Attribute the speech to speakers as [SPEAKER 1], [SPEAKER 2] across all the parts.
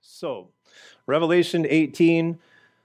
[SPEAKER 1] So, Revelation 18,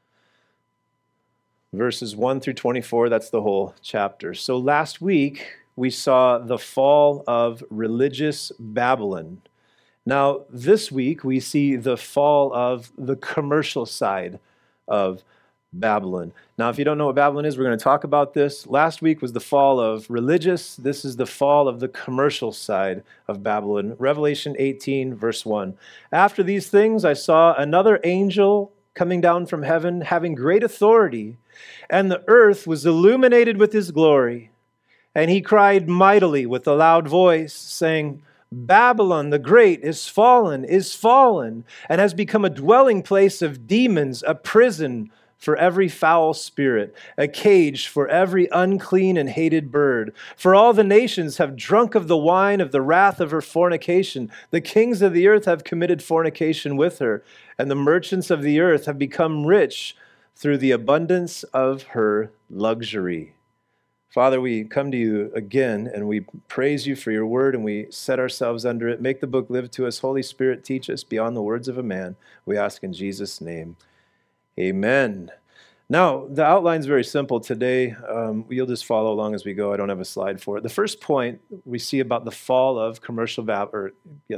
[SPEAKER 1] verses 1 through 24, that's the whole chapter. So last week, we saw the fall of religious Babylon. Now, this week, we see the fall of the commercial side of Babylon. Now, if you don't know what Babylon is, we're going to talk about this. Last week was the fall of religious. This is the fall of the commercial side of Babylon. Revelation 18, verse 1. After these things, I saw another angel coming down from heaven, having great authority, and the earth was illuminated with his glory. And he cried mightily with a loud voice, saying, Babylon the Great is fallen, and has become a dwelling place of demons, a prison for every foul spirit, a cage for every unclean and hated bird. For all the nations have drunk of the wine of the wrath of her fornication. The kings of the earth have committed fornication with her, and the merchants of the earth have become rich through the abundance of her luxury. Father, we come to you again, and we praise you for your word, and we set ourselves under it. Make the book live to us. Holy Spirit, teach us beyond the words of a man. We ask in Jesus' name. Amen. Now, the outline's very simple today. You'll just follow along as we go. I don't have a slide for it. The first point we see about the fall of commercial Babylon.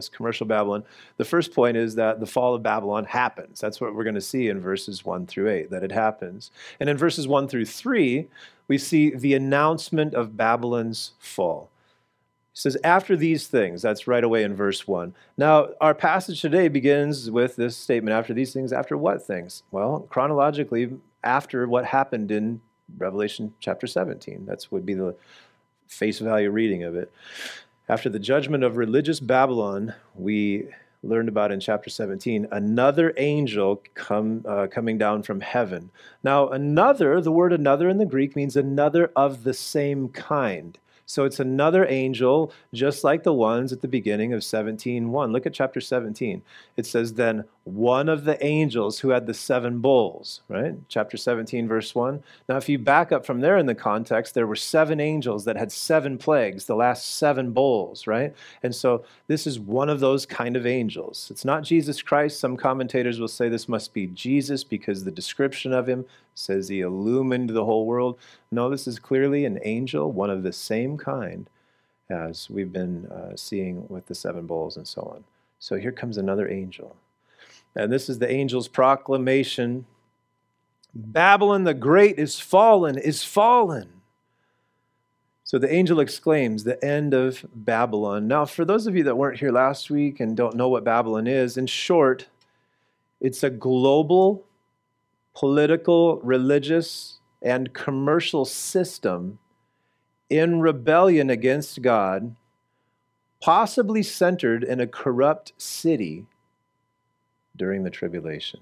[SPEAKER 1] The first point is that the fall of Babylon happens. That's what we're going to see in verses 1 through 8, that it happens. And in verses 1 through 3, we see the announcement of Babylon's fall. It says, after these things, that's right away in verse 1. Now, our passage today begins with this statement, after these things, after what things? Well, chronologically, after what happened in Revelation chapter 17. That would be the face value reading of it. After the judgment of religious Babylon, we learned about in chapter 17, another angel coming down from heaven. Now, another, the word another in the Greek means another of the same kind. So it's another angel, just like the ones at the beginning of 17:1. Look at chapter 17. It says, then one of the angels who had the 7 bowls, right? Chapter 17, verse 1. Now, if you back up from there in the context, there were 7 angels that had 7 plagues, the last 7 bowls, right? And so this is one of those kind of angels. It's not Jesus Christ. Some commentators will say this must be Jesus because the description of him says he illumined the whole world. No, this is clearly an angel, one of the same kind as we've been seeing with the 7 bowls and so on. So here comes another angel. And this is the angel's proclamation. Babylon the Great is fallen, is fallen. So the angel exclaims, the end of Babylon. Now, for those of you that weren't here last week and don't know what Babylon is, in short, it's a global, political, religious, and commercial system in rebellion against God, possibly centered in a corrupt city during the tribulation.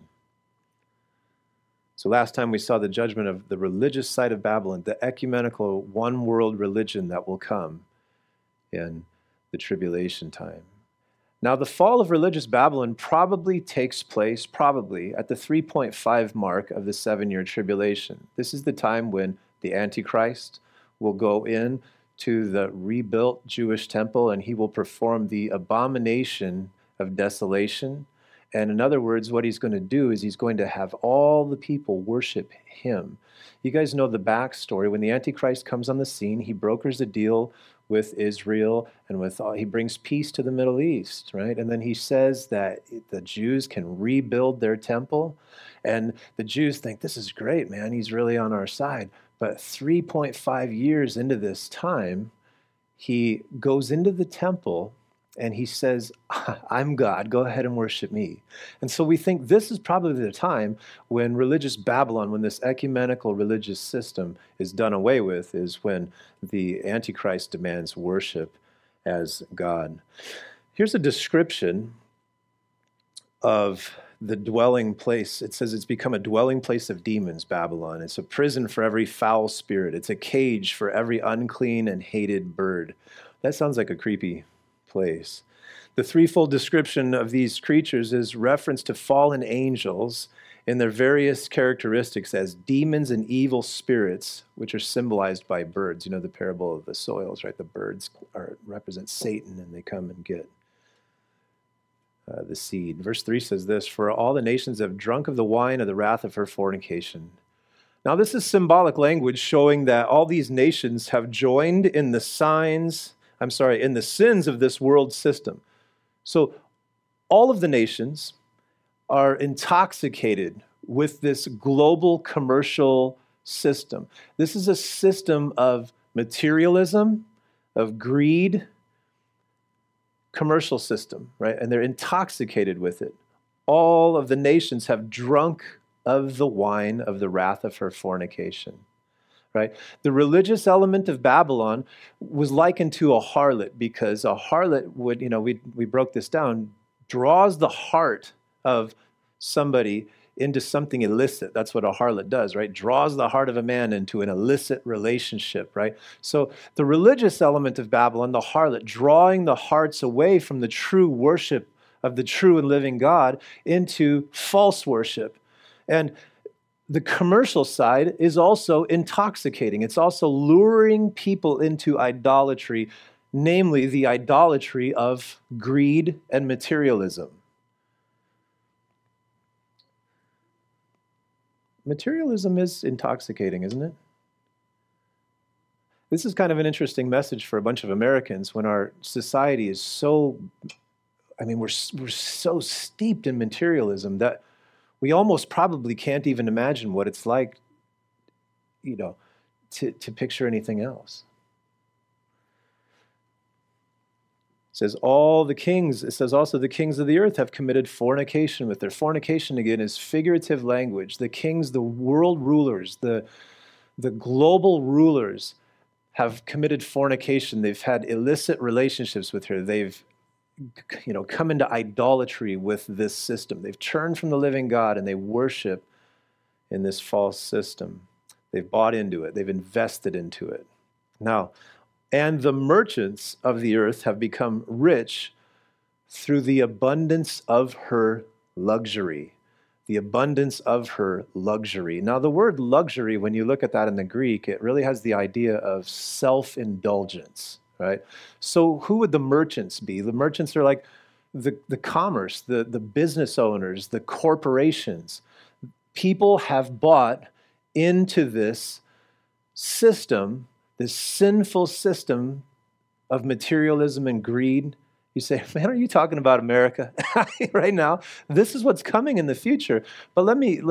[SPEAKER 1] So last time we saw the judgment of the religious side of Babylon, the ecumenical one world religion that will come in the tribulation time. Now, the fall of religious Babylon probably takes place, at the 3.5 mark of the 7-year tribulation. This is the time when the Antichrist will go in to the rebuilt Jewish temple and he will perform the abomination of desolation. And in other words, what he's going to do is he's going to have all the people worship him. You guys know the backstory. When the Antichrist comes on the scene, he brokers a deal with Israel and he brings peace to the Middle East, right? And then he says that the Jews can rebuild their temple. And the Jews think, this is great, man. He's really on our side. But 3.5 years into this time, he goes into the temple and he says, I'm God, go ahead and worship me. And so we think this is probably the time when religious Babylon, when this ecumenical religious system is done away with, is when the Antichrist demands worship as God. Here's a description of the dwelling place. It says it's become a dwelling place of demons, Babylon. It's a prison for every foul spirit. It's a cage for every unclean and hated bird. That sounds like a creepy place. The threefold description of these creatures is reference to fallen angels in their various characteristics as demons and evil spirits, which are symbolized by birds. You know the parable of the soils, right? The birds represent Satan, and they come and get the seed. Verse 3 says this, "For all the nations have drunk of the wine of the wrath of her fornication." Now, this is symbolic language showing that all these nations have joined in the in the sins of this world system. So all of the nations are intoxicated with this global commercial system. This is a system of materialism, of greed, commercial system, right? And they're intoxicated with it. All of the nations have drunk of the wine of the wrath of her fornication, right? The religious element of Babylon was likened to a harlot, because a harlot would, we broke this down, draws the heart of somebody into something illicit. That's what a harlot does, right? Draws the heart of a man into an illicit relationship, right? So the religious element of Babylon, the harlot, drawing the hearts away from the true worship of the true and living God into false worship. And the commercial side is also intoxicating. It's also luring people into idolatry, namely the idolatry of greed and materialism. Materialism is intoxicating, isn't it? This is kind of an interesting message for a bunch of Americans when our society is we're so steeped in materialism that we almost probably can't even imagine what it's like, to picture anything else. It says also the kings of the earth have committed fornication with her. Fornication, again, is figurative language. The kings, the world rulers, the global rulers have committed fornication. They've had illicit relationships with her. They've come into idolatry with this system. They've turned from the living God and they worship in this false system. They've bought into it. They've invested into it. Now, and the merchants of the earth have become rich through the abundance of her luxury. The abundance of her luxury. Now, the word luxury, when you look at that in the Greek, it really has the idea of self-indulgence. Right? So who would the merchants be? The merchants are like the commerce, the business owners, the corporations. People have bought into this system, this sinful system of materialism and greed. You say, man, are you talking about America right now? This is what's coming in the future. But let me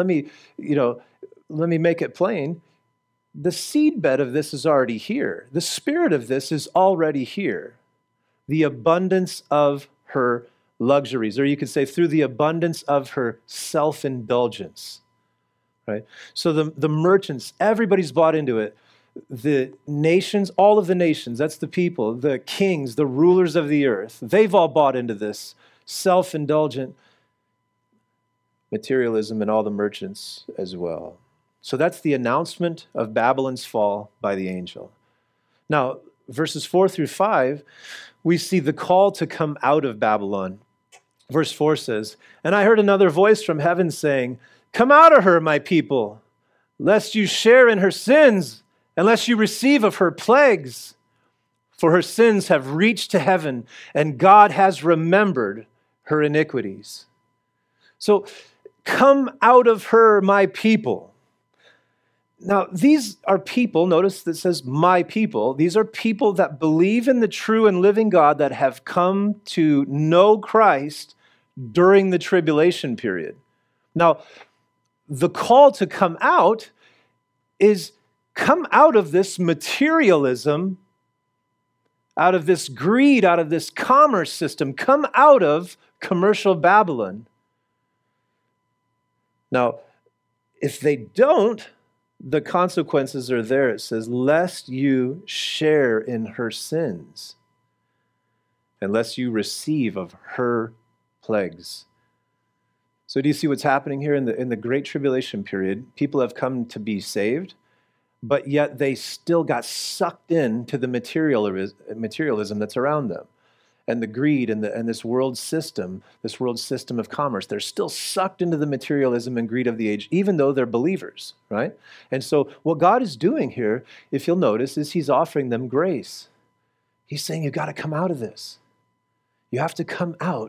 [SPEAKER 1] make it plain. The seedbed of this is already here. The spirit of this is already here. The abundance of her luxuries, or you could say through the abundance of her self-indulgence, right? So the merchants, everybody's bought into it. The nations, all of the nations, that's the people, the kings, the rulers of the earth, they've all bought into this self-indulgent materialism, and all the merchants as well. So that's the announcement of Babylon's fall by the angel. Now, verses 4 through 5, we see the call to come out of Babylon. Verse 4 says, "And I heard another voice from heaven saying, 'Come out of her, my people, lest you share in her sins, unless you receive of her plagues. For her sins have reached to heaven, and God has remembered her iniquities.'" So, come out of her, my people. Now, these are people, notice that says my people. These are people that believe in the true and living God, that have come to know Christ during the tribulation period. Now, the call to come out is come out of this materialism, out of this greed, out of this commerce system. Come out of commercial Babylon. Now, if they don't, the consequences are there. It says, lest you share in her sins, unless you receive of her plagues. So do you see what's happening here in the Great Tribulation period? People have come to be saved, but yet they still got sucked into the materialism that's around them. And the greed and this world system of commerce, they're still sucked into the materialism and greed of the age, even though they're believers, right? And so what God is doing here, if you'll notice, is he's offering them grace. He's saying, you've got to come out of this. You have to come out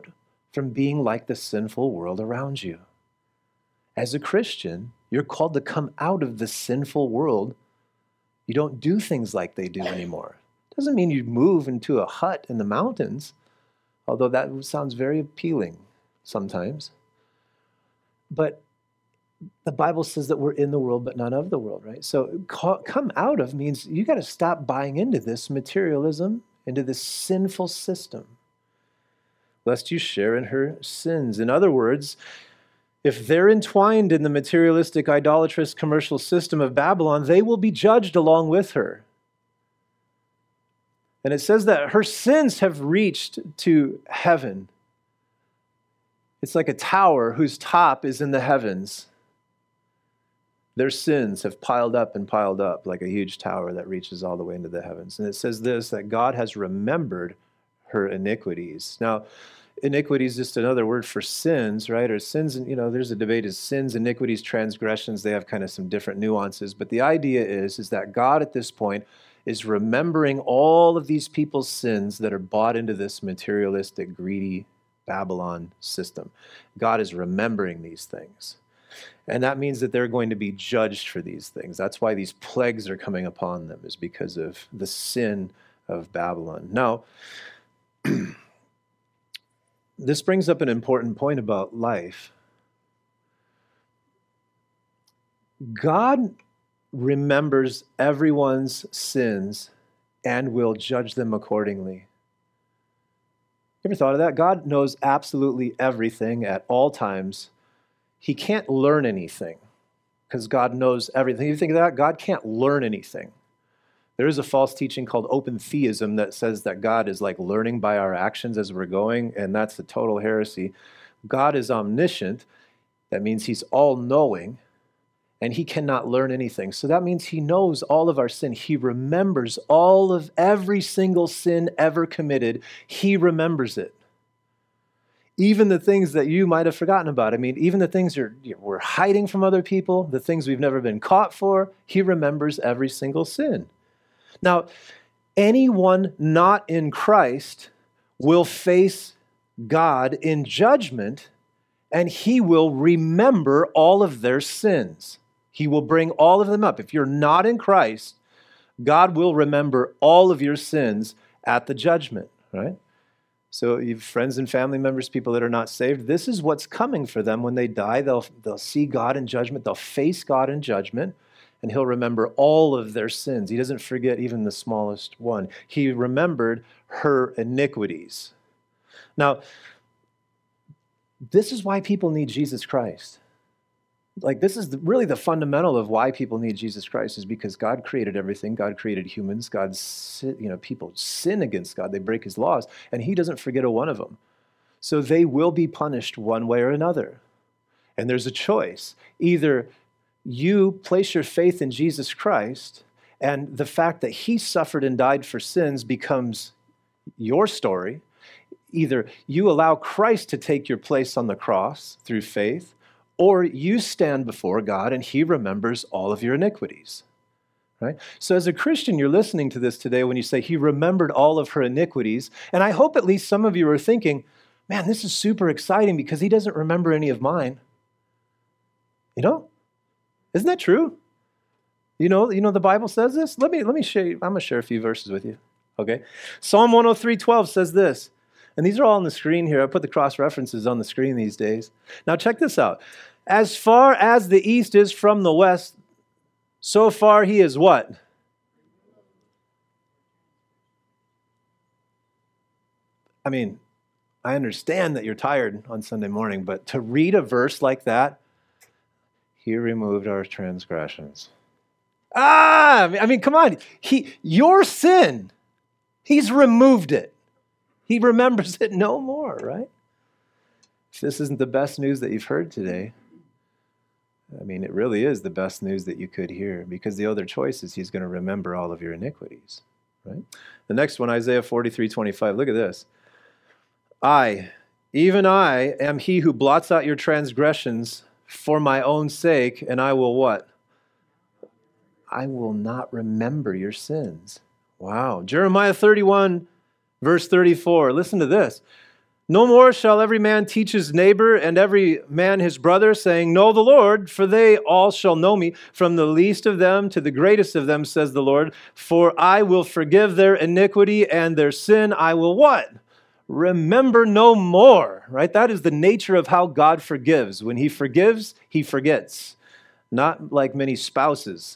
[SPEAKER 1] from being like the sinful world around you. As a Christian, you're called to come out of the sinful world. You don't do things like they do anymore. Doesn't mean you move into a hut in the mountains, although that sounds very appealing sometimes. But the Bible says that we're in the world, but not of the world, right? So come out of means you got to stop buying into this materialism, into this sinful system, lest you share in her sins. In other words, if they're entwined in the materialistic, idolatrous, commercial system of Babylon, they will be judged along with her. And it says that her sins have reached to heaven. It's like a tower whose top is in the heavens. Their sins have piled up like a huge tower that reaches all the way into the heavens. And it says this, that God has remembered her iniquities. Now, iniquity is just another word for sins, right? Or sins, and there's a debate, is sins, iniquities, transgressions. They have kind of some different nuances. But the idea is that God at this point is remembering all of these people's sins that are bought into this materialistic, greedy Babylon system. God is remembering these things. And that means that they're going to be judged for these things. That's why these plagues are coming upon them, is because of the sin of Babylon. Now, this brings up an important point about life. God remembers everyone's sins and will judge them accordingly. You ever thought of that? God knows absolutely everything at all times. He can't learn anything because God knows everything. You think of that? God can't learn anything. There is a false teaching called open theism that says that God is like learning by our actions as we're going, and that's a total heresy. God is omniscient. That means he's all-knowing, and he cannot learn anything. So that means he knows all of our sin. He remembers all of every single sin ever committed. He remembers it. Even the things that you might have forgotten about. I mean, even the things we're hiding from other people, the things we've never been caught for, he remembers every single sin. Now, anyone not in Christ will face God in judgment, and he will remember all of their sins. He will bring all of them up. If you're not in Christ, God will remember all of your sins at the judgment, right? So you have friends and family members, people that are not saved, this is what's coming for them when they die. They'll see God in judgment. They'll face God in judgment, and he'll remember all of their sins. He doesn't forget even the smallest one. He remembered her iniquities. Now, this is why people need Jesus Christ. Like, this is really the fundamental of why people need Jesus Christ, is because God created everything. God created humans. People sin against God. They break his laws, and he doesn't forget a one of them. So they will be punished one way or another. And there's a choice. Either you place your faith in Jesus Christ, and the fact that he suffered and died for sins becomes your story. Either you allow Christ to take your place on the cross through faith, or you stand before God and he remembers all of your iniquities, right? So as a Christian, you're listening to this today when you say he remembered all of her iniquities. And I hope at least some of you are thinking, man, this is super exciting because he doesn't remember any of mine. Isn't that true? The Bible says this. Let me share. I'm going to share a few verses with you. Okay. Psalm 103:12 says this. And these are all on the screen here. I put the cross references on the screen these days. Now check this out. As far as the east is from the west, so far he is what? I mean, I understand that you're tired on Sunday morning, but to read a verse like that, he removed our transgressions. Come on. Your sin, he's removed it. He remembers it no more, right? If this isn't the best news that you've heard today, it really is the best news that you could hear, because the other choice is he's going to remember all of your iniquities, right? The next one, Isaiah 43:25. Look at this. Even I, am he who blots out your transgressions for my own sake, and I will what? I will not remember your sins. Wow. Jeremiah 31, verse 34. Listen to this. No more shall every man teach his neighbor and every man his brother, saying, Know the Lord, for they all shall know me, from the least of them to the greatest of them, says the Lord. For I will forgive their iniquity, and their sin I will what? Remember no more, right? That is the nature of how God forgives. When he forgives, he forgets. Not like many spouses.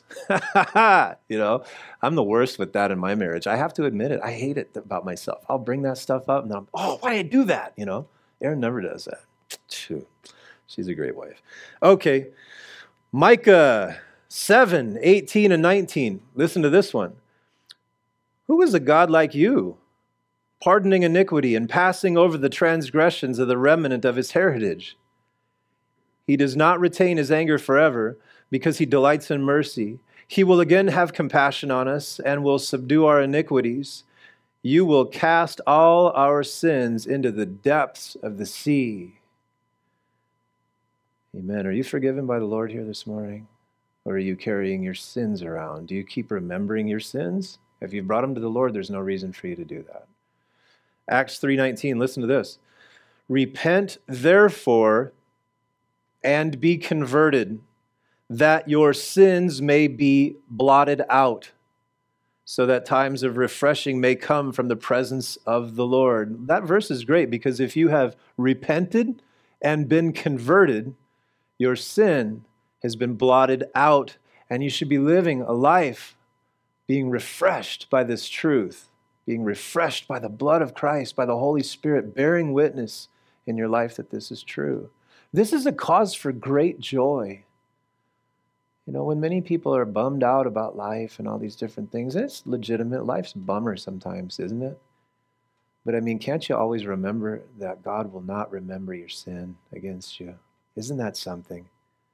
[SPEAKER 1] I'm the worst with that in my marriage. I have to admit it. I hate it about myself. I'll bring that stuff up and why did I do that? Erin never does that. Phew. She's a great wife. Okay, Micah 7, 18 and 19. Listen to this one. Who is a God like you, pardoning iniquity and passing over the transgressions of the remnant of his heritage? He does not retain his anger forever, because he delights in mercy. He will again have compassion on us and will subdue our iniquities. You will cast all our sins into the depths of the sea. Amen. Are you forgiven by the Lord here this morning? Or are you carrying your sins around? Do you keep remembering your sins? If you've brought them to the Lord, there's no reason for you to do that. Acts 3:19, listen to this. Repent, therefore, and be converted, that your sins may be blotted out, so that times of refreshing may come from the presence of the Lord. That verse is great, because if you have repented and been converted, your sin has been blotted out, and you should be living a life being refreshed by this truth, being refreshed by the blood of Christ, by the Holy Spirit, bearing witness in your life that this is true. This is a cause for great joy. When many people are bummed out about life and all these different things, it's legitimate. Life's a bummer sometimes, isn't it? But can't you always remember that God will not remember your sin against you? Isn't that something?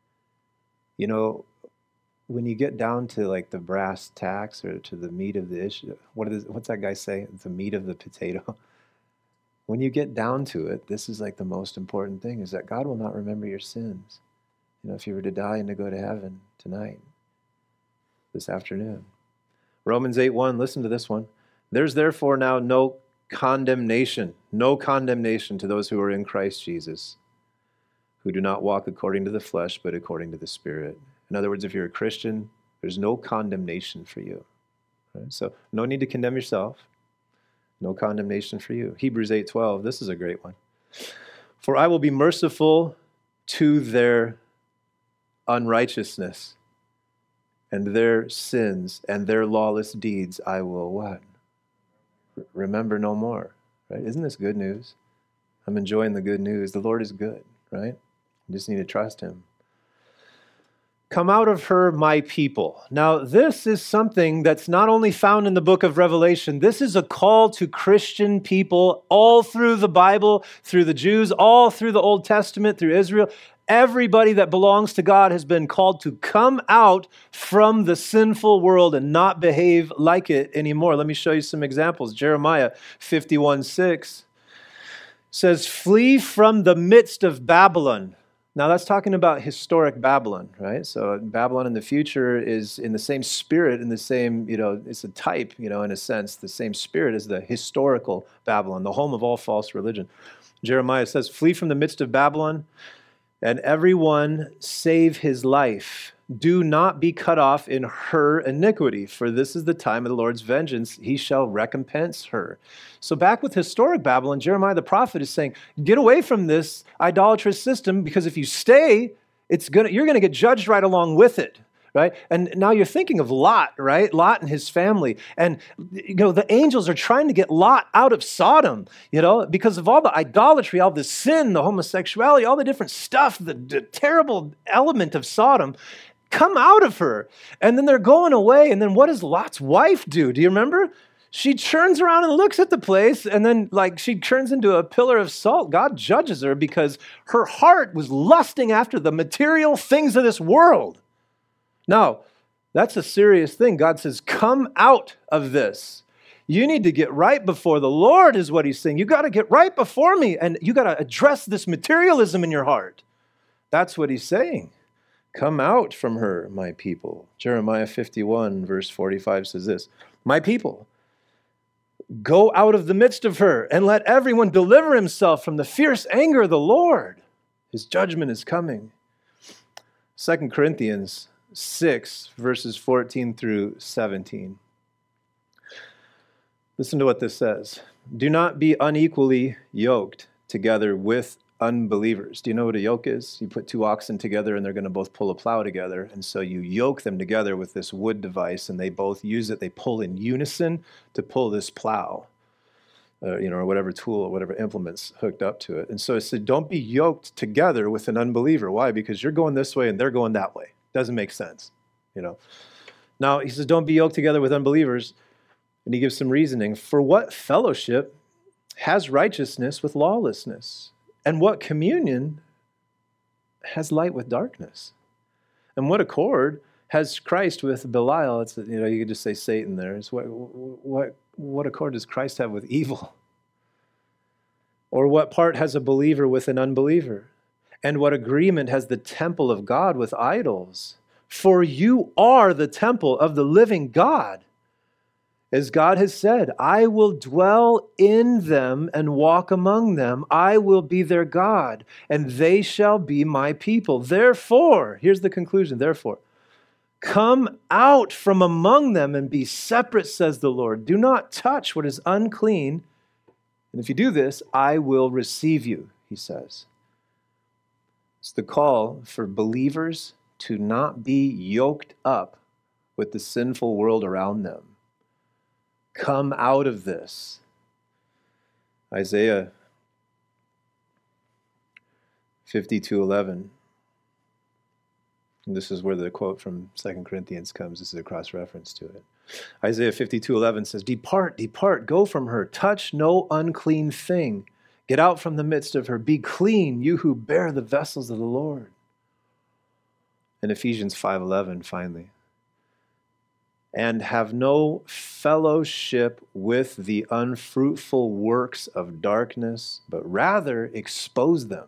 [SPEAKER 1] When you get down to like the brass tacks or to the meat of the issue, what's that guy say? The meat of the potato. When you get down to it, this is like the most important thing, is that God will not remember your sins. If you were to die and to go to heaven tonight, this afternoon. Romans 8:1, listen to this one. There's therefore now no condemnation to those who are in Christ Jesus, who do not walk according to the flesh, but according to the Spirit. In other words, if you're a Christian, there's no condemnation for you. Right? So no need to condemn yourself. No condemnation for you. Hebrews 8:12, this is a great one. For I will be merciful to their unrighteousness, and their sins and their lawless deeds I will what? Remember no more. Right? Isn't this good news? I'm enjoying the good news. The Lord is good, right? You just need to trust him. Come out of her, my people. Now, this is something that's not only found in the book of Revelation. This is a call to Christian people all through the Bible, through the Jews, all through the Old Testament, through Israel. Everybody that belongs to God has been called to come out from the sinful world and not behave like it anymore. Let me show you some examples. Jeremiah 51:6 says, flee from the midst of Babylon. Now that's talking about historic Babylon, right? So Babylon in the future is in the same spirit, in the same, it's a type, in a sense, the same spirit as the historical Babylon, the home of all false religion. Jeremiah says, flee from the midst of Babylon, and everyone save his life. Do not be cut off in her iniquity, for this is the time of the Lord's vengeance. He shall recompense her. So back with historic Babylon, Jeremiah the prophet is saying, get away from this idolatrous system, because if you stay, you're going to get judged right along with it. Right? And now you're thinking of Lot, right? Lot and his family. And, the angels are trying to get Lot out of Sodom, because of all the idolatry, all the sin, the homosexuality, all the different stuff, the terrible element of Sodom. Come out of her. And then they're going away. And then what does Lot's wife do? Do you remember? She turns around and looks at the place, and then she turns into a pillar of salt. God judges her because her heart was lusting after the material things of this world. Now, that's a serious thing. God says, come out of this. You need to get right before the Lord, is what he's saying. You got to get right before me, and you got to address this materialism in your heart. That's what he's saying. Come out from her, my people. Jeremiah 51, verse 45 says this, my people, Go out of the midst of her and let everyone deliver himself from the fierce anger of the Lord. His judgment is coming. 2 Corinthians 6, verses 14 through 17. Listen to what this says. Do not be unequally yoked together with unbelievers. Do you know what a yoke is? You put two oxen together and they're going to both pull a plow together. And so you yoke them together with this wood device and they both use it. They pull in unison to pull this plow, or whatever tool or whatever implement's hooked up to it. And so it said, don't be yoked together with an unbeliever. Why? Because you're going this way and they're going that way. Doesn't make sense, Now, he says, don't be yoked together with unbelievers. And he gives some reasoning. For what fellowship has righteousness with lawlessness? And what communion has light with darkness? And what accord has Christ with Belial? It's, you could just say Satan there. It's what accord does Christ have with evil? Or what part has a believer with an unbeliever? And what agreement has the temple of God with idols? For you are the temple of the living God. As God has said, I will dwell in them and walk among them. I will be their God, and they shall be my people. Therefore, here's the conclusion, therefore, come out from among them and be separate, says the Lord. Do not touch what is unclean. And if you do this, I will receive you, he says. It's the call for believers to not be yoked up with the sinful world around them. Come out of this. Isaiah 52:11. And this is where the quote from 2 Corinthians comes. This is a cross-reference to it. Isaiah 52:11 says, Depart, depart, go from her. Touch no unclean thing. Get out from the midst of her. Be clean, you who bear the vessels of the Lord. And Ephesians 5:11, finally. And have no fellowship with the unfruitful works of darkness, but rather expose them.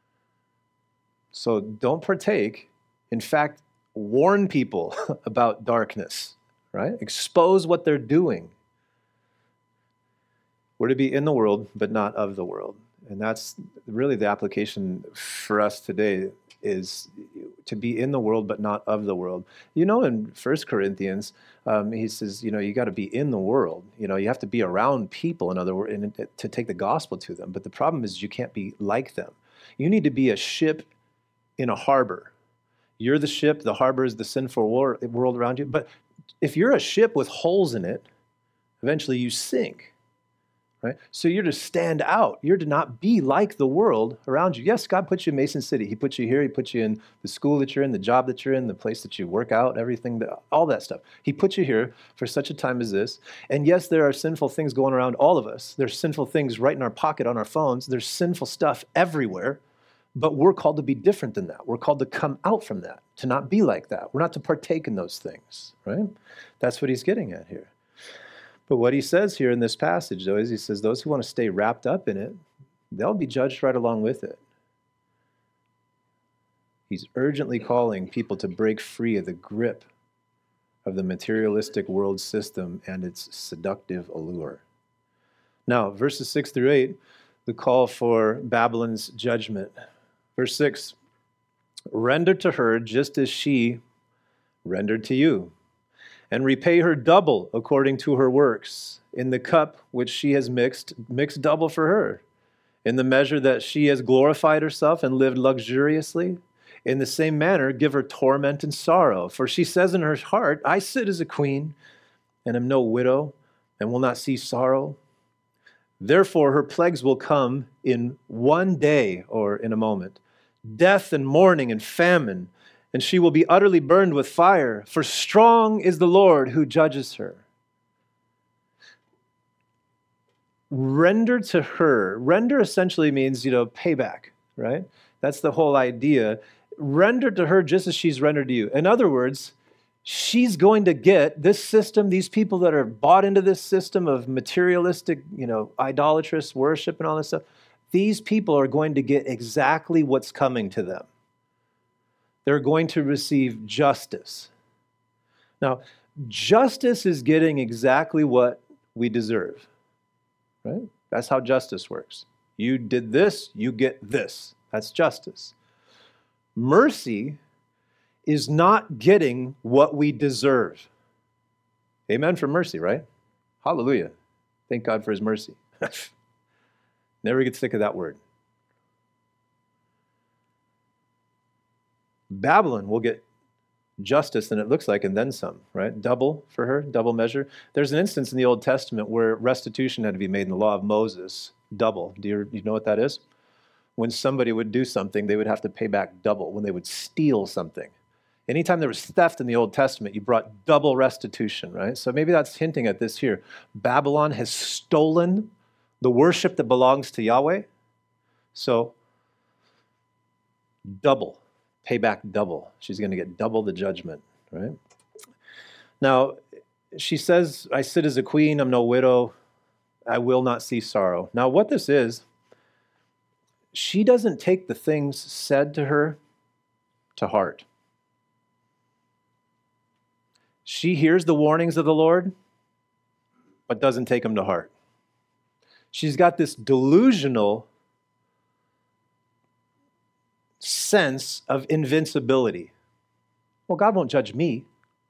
[SPEAKER 1] So don't partake. In fact, warn people about darkness, right? Expose what they're doing. We're to be in the world, but not of the world. And that's really the application for us today, is to be in the world, but not of the world. In 1 Corinthians, he says, you got to be in the world. You have to be around people, in other words, to take the gospel to them. But the problem is you can't be like them. You need to be a ship in a harbor. You're the ship, the harbor is the sinful world around you. But if you're a ship with holes in it, eventually you sink. Right? So you're to stand out. You're to not be like the world around you. Yes, God put you in Mason City. He put you here. He put you in the school that you're in, the job that you're in, the place that you work out, everything, all that stuff. He put you here for such a time as this. And yes, there are sinful things going around all of us. There's sinful things right in our pocket on our phones. There's sinful stuff everywhere. But we're called to be different than that. We're called to come out from that, to not be like that. We're not to partake in those things, right? That's what he's getting at here. But what he says here in this passage, though, is he says those who want to stay wrapped up in it, they'll be judged right along with it. He's urgently calling people to break free of the grip of the materialistic world system and its seductive allure. Now, verses 6 through 8, the call for Babylon's judgment. Verse 6, render to her just as she rendered to you, and repay her double according to her works. In the cup which she has mixed, mix double for her. In the measure that she has glorified herself and lived luxuriously, in the same manner give her torment and sorrow. For she says in her heart, I sit as a queen, and am no widow, and will not see sorrow. Therefore her plagues will come in one day, or in a moment, death and mourning and famine, and she will be utterly burned with fire, for strong is the Lord who judges her. Render to her. Render essentially means, payback, right? That's the whole idea. Render to her just as she's rendered to you. In other words, she's going to get this system, these people that are bought into this system of materialistic, idolatrous worship and all this stuff, these people are going to get exactly what's coming to them. They're going to receive justice. Now, justice is getting exactly what we deserve. right? That's how justice works. You did this, you get this. That's justice. Mercy is not getting what we deserve. Amen for mercy, right? Hallelujah. Thank God for his mercy. Never get sick of that word. Babylon will get justice than it looks like, and then some, right? Double for her, double measure. There's an instance in the Old Testament where restitution had to be made in the law of Moses. Double. Do you know what that is? When somebody would do something, they would have to pay back double. When they would steal something. Anytime there was theft in the Old Testament, you brought double restitution, right? So maybe that's hinting at this here. Babylon has stolen the worship that belongs to Yahweh. So double. Pay back double. She's going to get double the judgment, right? Now, she says, I sit as a queen, I'm no widow, I will not see sorrow. Now, what this is, she doesn't take the things said to her to heart. She hears the warnings of the Lord, but doesn't take them to heart. She's got this delusional sense of invincibility. Well, God won't judge me.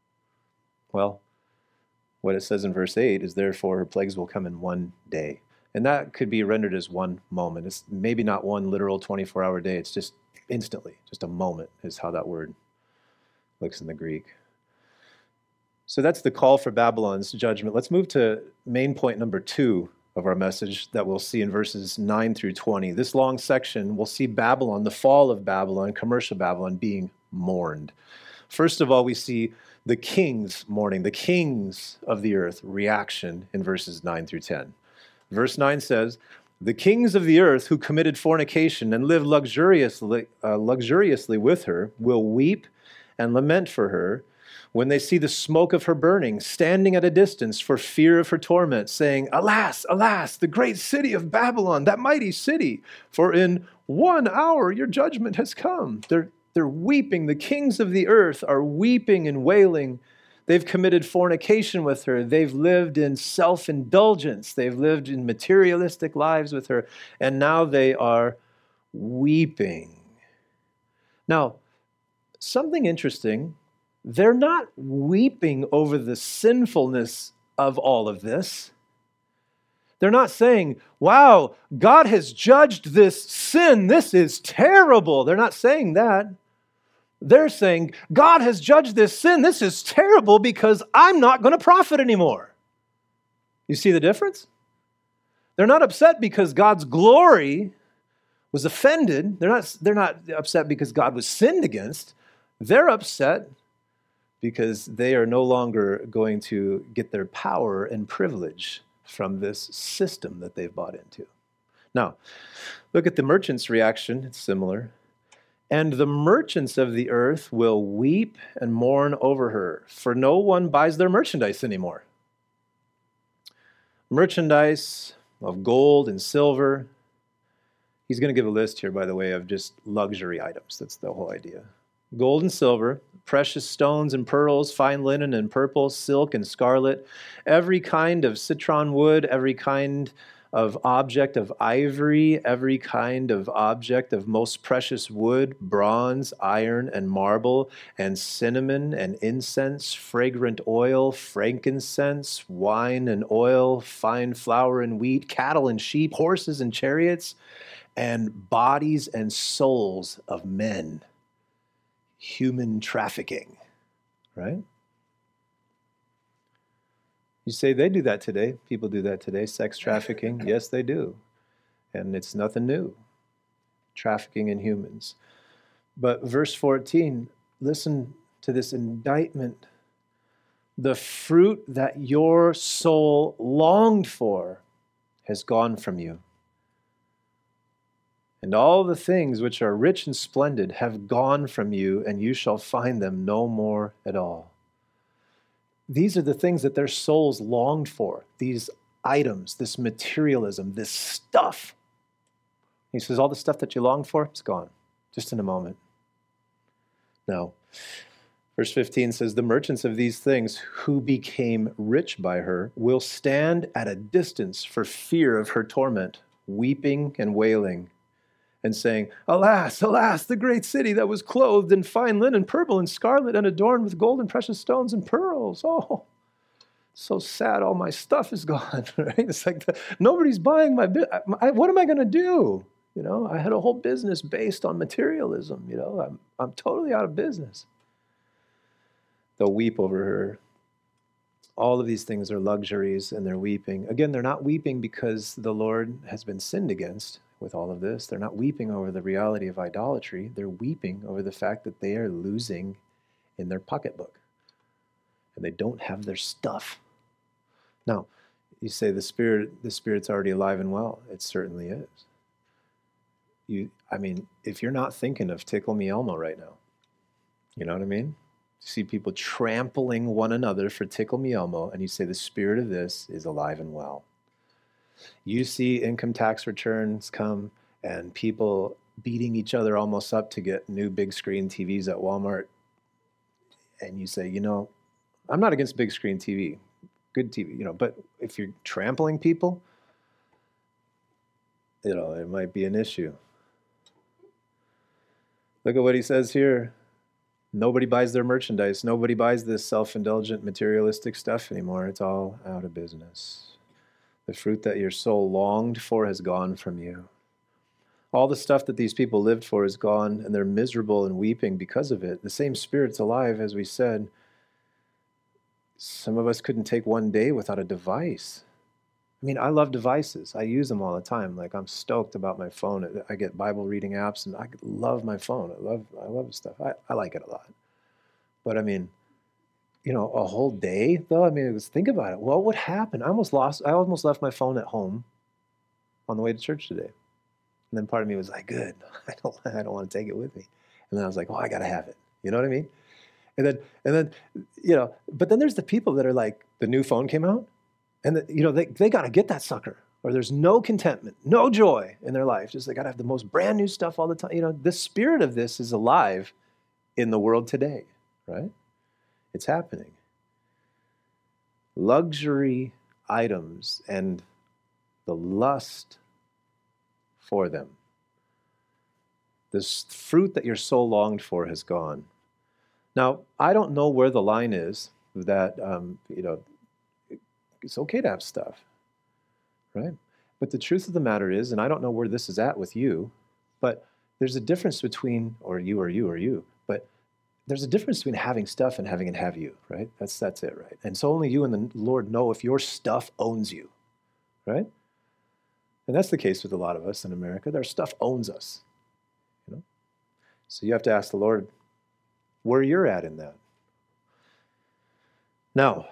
[SPEAKER 1] Well, what it says in verse 8 is, therefore her plagues will come in one day. And that could be rendered as one moment. It's maybe not one literal 24-hour day. It's just instantly, just a moment is how that word looks in the Greek. So that's the call for Babylon's judgment. Let's move to main point number 2 of our message that we'll see in verses 9 through 20. This long section, we'll see Babylon, the fall of Babylon, commercial Babylon, being mourned. First of all, we see the kings mourning, the kings of the earth reaction in verses 9 through 10. Verse 9 says, the kings of the earth who committed fornication and lived luxuriously with her will weep and lament for her when they see the smoke of her burning, standing at a distance for fear of her torment, saying, alas, alas, the great city of Babylon, that mighty city, for in 1 hour your judgment has come. They're weeping. The kings of the earth are weeping and wailing. They've committed fornication with her. They've lived in self-indulgence. They've lived in materialistic lives with her. And now they are weeping. Now, something interesting, they're not weeping over the sinfulness of all of this. They're not saying, wow, God has judged this sin. This is terrible. They're not saying that. They're saying, God has judged this sin. This is terrible because I'm not going to profit anymore. You see the difference? They're not upset because God's glory was offended. They're not upset because God was sinned against. They're upset because they are no longer going to get their power and privilege from this system that they've bought into. Now, look at the merchants' reaction. It's similar. And the merchants of the earth will weep and mourn over her, for no one buys their merchandise anymore. Merchandise of gold and silver. He's going to give a list here, by the way, of just luxury items. That's the whole idea. Gold and silver, precious stones and pearls, fine linen and purple, silk and scarlet, every kind of citron wood, every kind of object of ivory, every kind of object of most precious wood, bronze, iron, and marble, and cinnamon and incense, fragrant oil, frankincense, wine and oil, fine flour and wheat, cattle and sheep, horses and chariots, and bodies and souls of men. Human trafficking, right? You say they do that today. People do that today. Sex trafficking. Yes, they do. And it's nothing new. Trafficking in humans. But verse 14, listen to this indictment. The fruit that your soul longed for has gone from you. And all the things which are rich and splendid have gone from you, and you shall find them no more at all. These are the things that their souls longed for, these items, this materialism, this stuff. He says, all the stuff that you longed for, it's gone, just in a moment. Now, Verse 15 says, the merchants of these things who became rich by her will stand at a distance for fear of her torment, weeping and wailing, and saying, alas, alas, the great city that was clothed in fine linen, purple and scarlet, and adorned with gold and precious stones and pearls. Oh, so sad, all my stuff is gone, right? It's like, nobody's buying my what am I going to do? You know, I had a whole business based on materialism. You know, I'm totally out of business. They'll weep over her. All of these things are luxuries, and they're weeping. Again, they're not weeping because the Lord has been sinned against with all of this. They're not weeping over the reality of idolatry. They're weeping over the fact that they are losing in their pocketbook, and they don't have their stuff. Now, you say the Spirit's already alive and well. It certainly is. If you're not thinking of Tickle Me Elmo right now, you know what I mean? You see people trampling one another for Tickle Me Elmo, and you say the spirit of this is alive and well. You see income tax returns come and people beating each other almost up to get new big screen TVs at Walmart, and you say, you know, I'm not against big screen TV, good TV, you know, but if you're trampling people, you know, it might be an issue. Look at what he says here. Nobody buys their merchandise. Nobody buys this self-indulgent, materialistic stuff anymore. It's all out of business. The fruit that your soul longed for has gone from you. All the stuff that these people lived for is gone, and they're miserable and weeping because of it. The same Spirit's alive, as we said. Some of us couldn't take one day without a device. I mean, I love devices. I use them all the time. Like, I'm stoked about my phone. I get Bible reading apps, and I love my phone. I love stuff. I like it a lot. But I mean, you know, a whole day though. I mean, think about it. What would happen? I almost left my phone at home on the way to church today. And then part of me was like, good. I don't want to take it with me. And then I was like, oh, I got to have it. You know what I mean? And then, you know, but then there's the people that are like, the new phone came out. And, you know, they got to get that sucker, or there's no contentment, no joy in their life. Just they got to have the most brand new stuff all the time. You know, the spirit of this is alive in the world today, right? It's happening. Luxury items and the lust for them. This fruit that your soul longed for has gone. Now, I don't know where the line is that, you know, it's okay to have stuff, right? But the truth of the matter is, and I don't know where this is at with you, but there's a difference between, or you, but there's a difference between having stuff and having it have you, right? That's it, right? And so only you and the Lord know if your stuff owns you, right? And that's the case with a lot of us in America. Our stuff owns us, you know? So you have to ask the Lord where you're at in that. Now,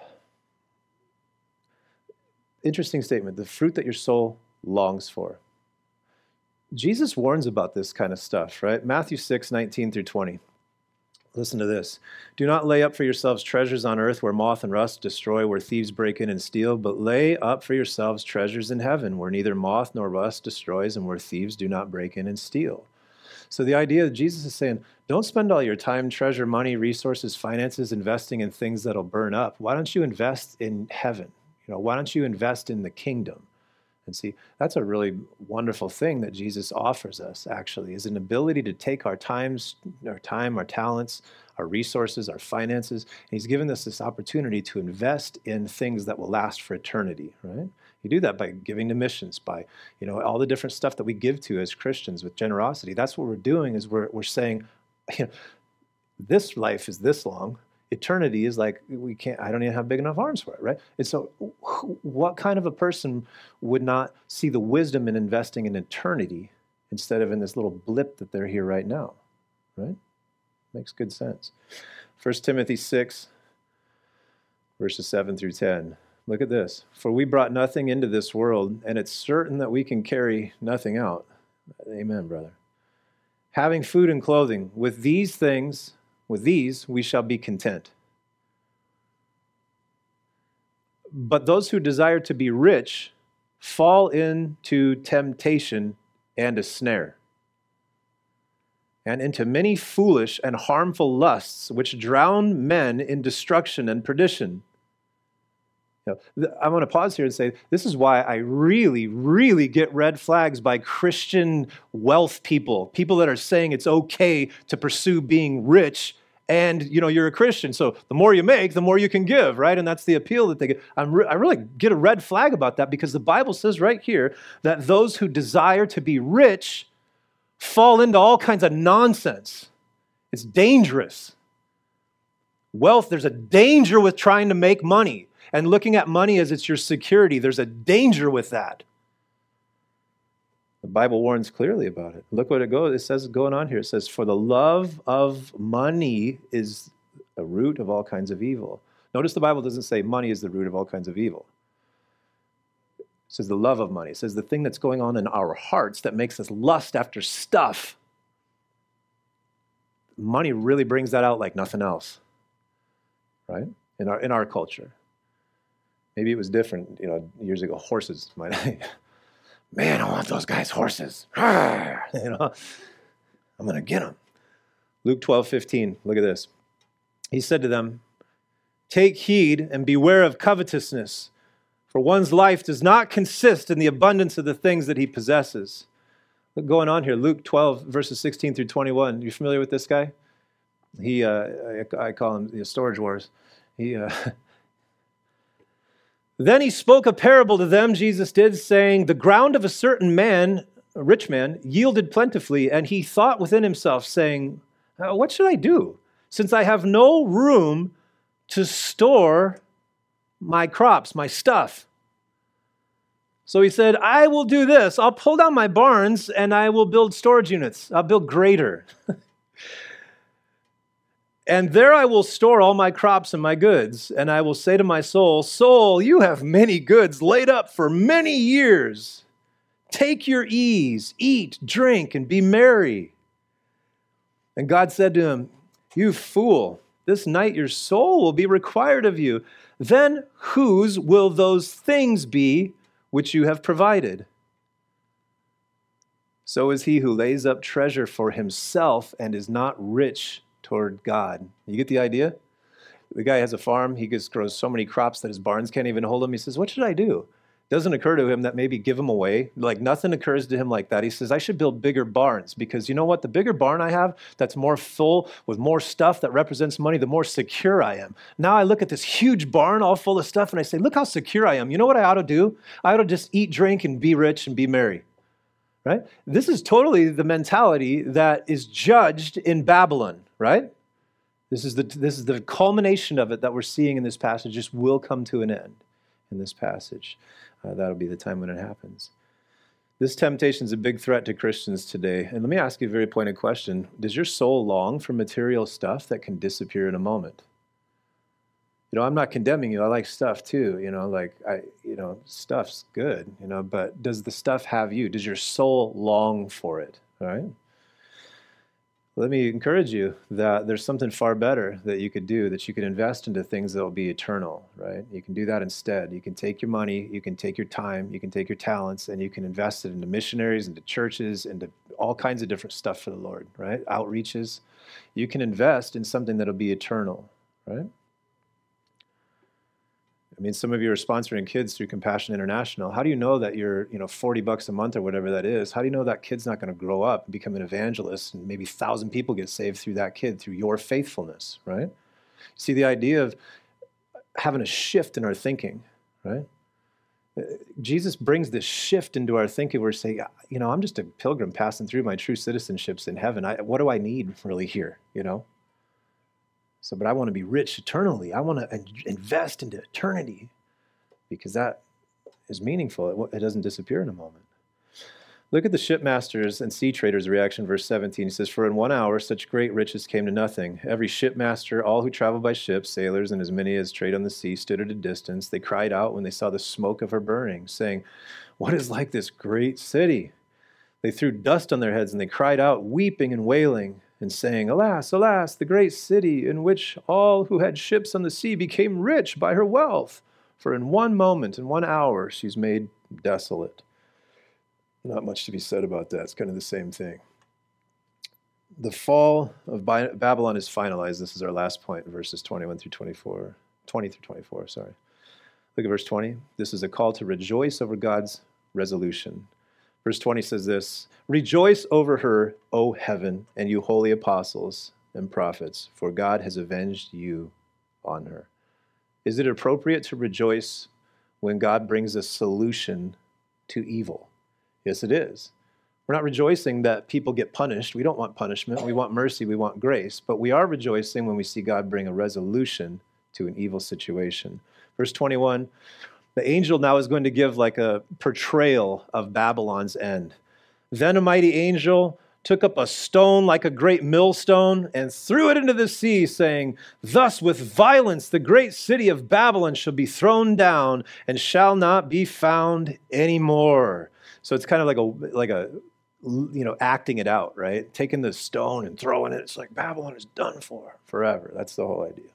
[SPEAKER 1] interesting statement, the fruit that your soul longs for. Jesus warns about this kind of stuff, right? Matthew 6:19-20. Listen to this. Do not lay up for yourselves treasures on earth where moth and rust destroy, where thieves break in and steal, but lay up for yourselves treasures in heaven where neither moth nor rust destroys and where thieves do not break in and steal. So the idea that Jesus is saying, don't spend all your time, treasure, money, resources, finances investing in things that'll burn up. Why don't you invest in heaven? You know, why don't you invest in the kingdom? And see, that's a really wonderful thing that Jesus offers us, actually, is an ability to take our time, our talents, our resources, our finances, and he's given us this opportunity to invest in things that will last for eternity, right? You do that by giving to missions, by, you know, all the different stuff that we give to as Christians with generosity. That's what we're doing, is we're saying, you know, this life is this long. Eternity is like, I don't even have big enough arms for it, right? And so what kind of a person would not see the wisdom in investing in eternity instead of in this little blip that they're here right now, right? Makes good sense. 1 Timothy 6, verses 7-10. Look at this. For we brought nothing into this world, and it's certain that we can carry nothing out. Amen, brother. Having food and clothing, with these we shall be content. But those who desire to be rich fall into temptation and a snare, and into many foolish and harmful lusts, which drown men in destruction and perdition. I want to pause here and say, this is why I really, really get red flags by Christian wealth people that are saying it's okay to pursue being rich and, you're a Christian. So the more you make, the more you can give, right? And that's the appeal that they get. I really get a red flag about that because the Bible says right here that those who desire to be rich fall into all kinds of nonsense. It's dangerous. Wealth, there's a danger with trying to make money. And looking at money as it's your security, there's a danger with that. The Bible warns clearly about it. Look what it says going on here. It says, for the love of money is a root of all kinds of evil. Notice the Bible doesn't say money is the root of all kinds of evil. It says the love of money. It says the thing that's going on in our hearts that makes us lust after stuff. Money really brings that out like nothing else, right? In our culture. Maybe it was different, years ago. Horses might. Man, I want those guys' horses. I'm going to get them. Luke 12:15. Look at this. He said to them, take heed and beware of covetousness, for one's life does not consist in the abundance of the things that he possesses. Look going on here. Luke 12, verses 16 through 21. You familiar with this guy? I call him the Storage Wars. Then he spoke a parable to them, Jesus did, saying, the ground of a certain man, a rich man, yielded plentifully, and he thought within himself, saying, what should I do, since I have no room to store my crops, my stuff? So he said, I will do this. I'll pull down my barns, and I will build storage units. I'll build greater. And there I will store all my crops and my goods. And I will say to my soul, soul, you have many goods laid up for many years. Take your ease, eat, drink, and be merry. And God said to him, you fool, this night your soul will be required of you. Then whose will those things be which you have provided? So is he who lays up treasure for himself and is not rich toward God. You get the idea? The guy has a farm. He just grows so many crops that his barns can't even hold them. He says, what should I do? It doesn't occur to him that maybe give them away. Like nothing occurs to him like that. He says, I should build bigger barns because you know what? The bigger barn I have that's more full with more stuff that represents money, the more secure I am. Now I look at this huge barn all full of stuff and I say, look how secure I am. You know what I ought to do? I ought to just eat, drink, and be rich and be merry. Right? This is totally the mentality that is judged in Babylon, right? This is the culmination of it that we're seeing in this passage. Just will come to an end in this passage. That'll be the time when it happens. This temptation is a big threat to Christians today. And let me ask you a very pointed question. Does your soul long for material stuff that can disappear in a moment? I'm not condemning you. I like stuff too. Stuff's good, but does the stuff have you? Does your soul long for it? All right. Let me encourage you that there's something far better that you could do, that you could invest into things that will be eternal, right? You can do that instead. You can take your money, you can take your time, you can take your talents, and you can invest it into missionaries, into churches, into all kinds of different stuff for the Lord, right? Outreaches. You can invest in something that'll be eternal, right? I mean, some of you are sponsoring kids through Compassion International. How do you know that you're, $40 a month or whatever that is? How do you know that kid's not going to grow up and become an evangelist and maybe 1,000 people get saved through that kid, through your faithfulness, right? See, the idea of having a shift in our thinking, right? Jesus brings this shift into our thinking where we say, I'm just a pilgrim passing through. My true citizenship's in heaven. What do I need really here, So, but I want to be rich eternally. I want to invest into eternity because that is meaningful. It doesn't disappear in a moment. Look at the shipmasters and sea traders' reaction, verse 17. He says, for in 1 hour such great riches came to nothing. Every shipmaster, all who travel by ship, sailors, and as many as trade on the sea, stood at a distance. They cried out when they saw the smoke of her burning, saying, what is like this great city? They threw dust on their heads and they cried out, weeping and wailing, and saying, alas, alas, the great city in which all who had ships on the sea became rich by her wealth. For in 1 moment, in 1 hour, she's made desolate. Not much to be said about that. It's kind of the same thing. The fall of Babylon is finalized. This is our last point, verses 21 through 24, 20 through 24, sorry. Look at verse 20. This is a call to rejoice over God's resolution. Verse 20 says this, "Rejoice over her, O heaven, and you holy apostles and prophets, for God has avenged you on her." Is it appropriate to rejoice when God brings a solution to evil? Yes, it is. We're not rejoicing that people get punished. We don't want punishment. We want mercy. We want grace. But we are rejoicing when we see God bring a resolution to an evil situation. Verse 21, the angel now is going to give like a portrayal of Babylon's end. "Then a mighty angel took up a stone like a great millstone and threw it into the sea, saying, 'Thus with violence the great city of Babylon shall be thrown down and shall not be found anymore.'" So it's kind of like a acting it out, right? Taking the stone and throwing it. It's like Babylon is done for forever. That's the whole idea.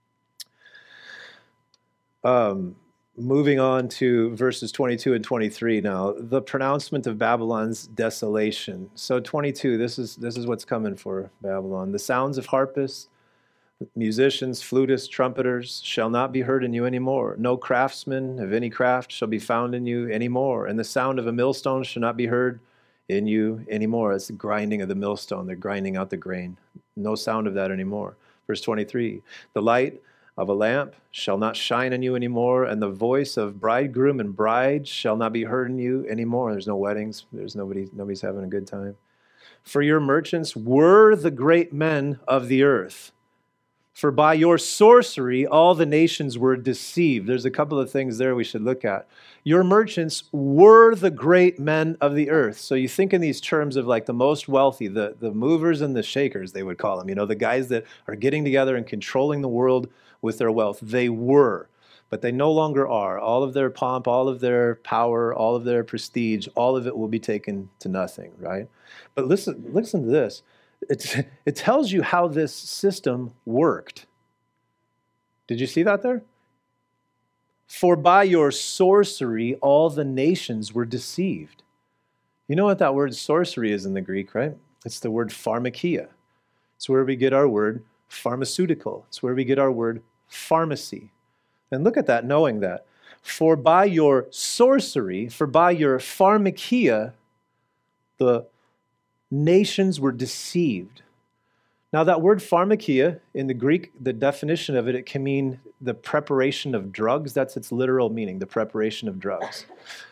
[SPEAKER 1] Moving on to verses 22 and 23 now, the pronouncement of Babylon's desolation. So 22, this is what's coming for Babylon. "The sounds of harpists, musicians, flutists, trumpeters shall not be heard in you anymore. No craftsman of any craft shall be found in you anymore. And the sound of a millstone shall not be heard in you anymore." It's the grinding of the millstone. They're grinding out the grain. No sound of that anymore. Verse 23, "The light of a lamp shall not shine on you anymore, and the voice of bridegroom and bride shall not be heard in you anymore." There's no weddings. There's nobody's having a good time. "For your merchants were the great men of the earth. For by your sorcery all the nations were deceived." There's a couple of things there we should look at. Your merchants were the great men of the earth. So you think in these terms of like the most wealthy, the movers and the shakers, they would call them, the guys that are getting together and controlling the world with their wealth. They were, but they no longer are. All of their pomp, all of their power, all of their prestige, all of it will be taken to nothing, right? But listen to this. It tells you how this system worked. Did you see that there? "For by your sorcery all the nations were deceived." You know what that word sorcery is in the Greek, right? It's the word pharmakia. It's where we get our word pharmaceutical. It's where we get our word pharmacy. And look at that, knowing that. "For by your sorcery, for by your pharmakia, the nations were deceived." Now that word pharmakia, in the Greek, the definition of it, it can mean the preparation of drugs. That's its literal meaning, the preparation of drugs.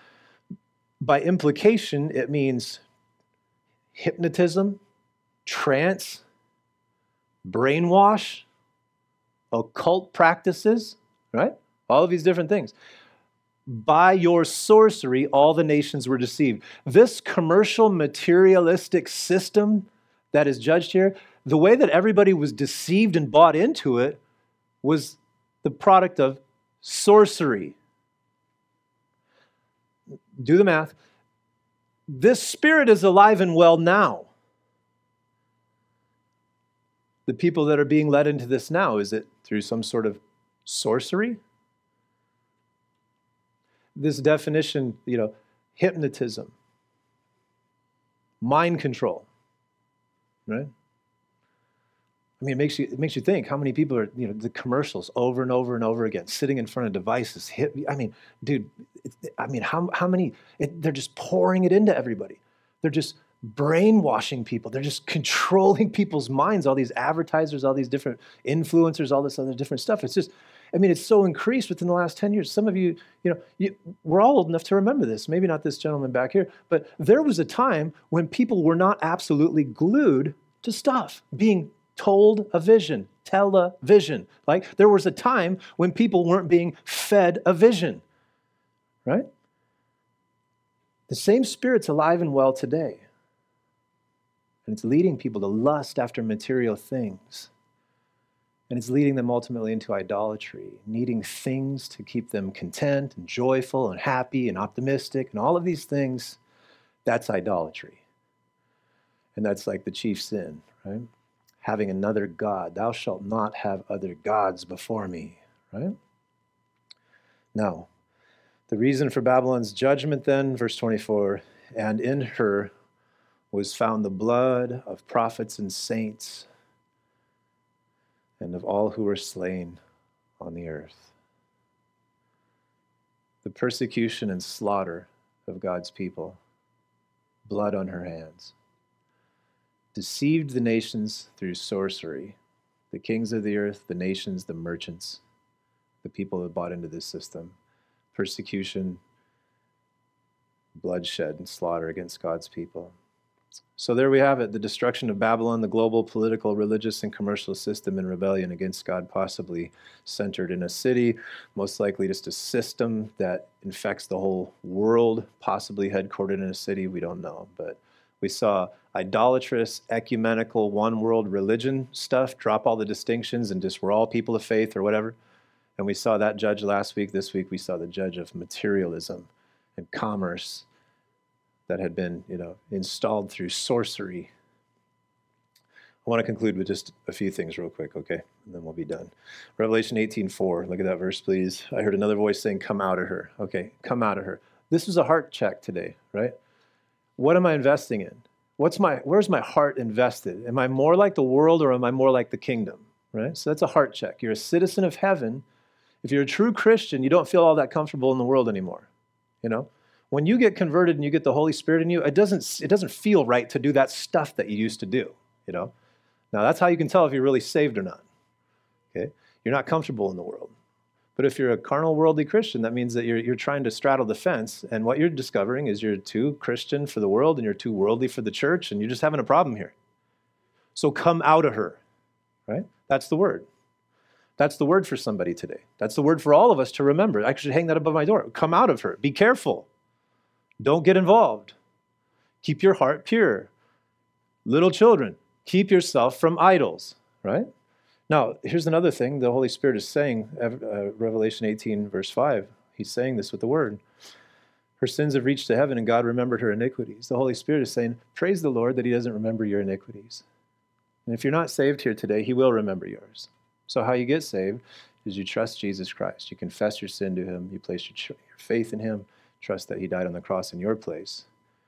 [SPEAKER 1] By implication, it means hypnotism, trance, brainwash, occult practices, right? All of these different things. "By your sorcery, all the nations were deceived." This commercial materialistic system that is judged here, the way that everybody was deceived and bought into it was the product of sorcery. Do the math. This spirit is alive and well now. The people that are being led into this now, is it through some sort of sorcery? This definition, hypnotism, mind control, right? I mean, it makes you think how many people are, the commercials over and over and over again, sitting in front of devices. Dude, how many? They're just pouring it into everybody. They're just brainwashing people. They're just controlling people's minds. All these advertisers, all these different influencers, all this other different stuff. It's just, it's so increased within the last 10 years. Some of you, we're all old enough to remember this. Maybe not this gentleman back here, but there was a time when people were not absolutely glued to stuff, being told a vision, television. Like there was a time when people weren't being fed a vision, right? The same Spirit's alive and well today. And it's leading people to lust after material things. And it's leading them ultimately into idolatry, needing things to keep them content and joyful and happy and optimistic and all of these things. That's idolatry. And that's like the chief sin, right? Having another God. "Thou shalt not have other gods before me," right? Now, the reason for Babylon's judgment then, verse 24, "and in her was found the blood of prophets and saints and of all who were slain on the earth. The persecution and slaughter of God's people, blood on her hands, deceived the nations through sorcery, the kings of the earth, the nations, the merchants, the people that bought into this system, persecution, bloodshed, and slaughter against God's people. So there we have it, the destruction of Babylon, the global political, religious, and commercial system in rebellion against God, possibly centered in a city, most likely just a system that infects the whole world, possibly headquartered in a city, we don't know. But we saw idolatrous, ecumenical, one world religion stuff, drop all the distinctions and just we're all people of faith or whatever. And we saw that judge last week. This week we saw the judge of materialism and commerce that had been, installed through sorcery. I want to conclude with just a few things real quick, okay? And then we'll be done. Revelation 18:4, look at that verse, please. I heard another voice saying, come out of her. Okay, come out of her. This was a heart check today, right? What am I investing in? Where's my heart invested? Am I more like the world or am I more like the kingdom, right? So that's a heart check. You're a citizen of heaven. If you're a true Christian, you don't feel all that comfortable in the world anymore, When you get converted and you get the Holy Spirit in you, it doesn't feel right to do that stuff that you used to do, Now, that's how you can tell if you're really saved or not, okay? You're not comfortable in the world. But if you're a carnal, worldly Christian, that means that you're trying to straddle the fence, and what you're discovering is you're too Christian for the world and you're too worldly for the church, and you're just having a problem here. So come out of her, right? That's the word. That's the word for somebody today. That's the word for all of us to remember. I should hang that above my door. Come out of her. Be careful. Don't get involved. Keep your heart pure. Little children, keep yourself from idols, right? Now, here's another thing the Holy Spirit is saying, Revelation 18, verse 5. He's saying this with the word. Her sins have reached to heaven, and God remembered her iniquities. The Holy Spirit is saying, praise the Lord that he doesn't remember your iniquities. And if you're not saved here today, he will remember yours. So how you get saved is you trust Jesus Christ. You confess your sin to him. You place your faith in him. Trust that he died on the cross in your place.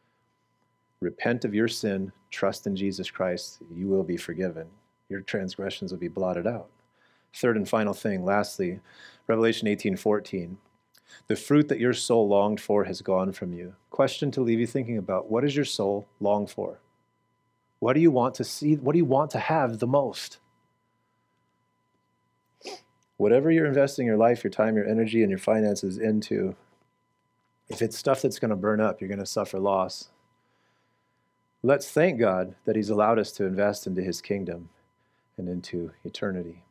[SPEAKER 1] Repent of your sin. Trust in Jesus Christ. You will be forgiven. Your transgressions will be blotted out. Third and final thing, lastly, Revelation 18:14. The fruit that your soul longed for has gone from you. Question to leave you thinking about. What does your soul long for? What do you want to see? What do you want to have the most? Whatever you're investing your life, your time, your energy, and your finances into, if it's stuff that's going to burn up, you're going to suffer loss. Let's thank God that he's allowed us to invest into his kingdom and into eternity.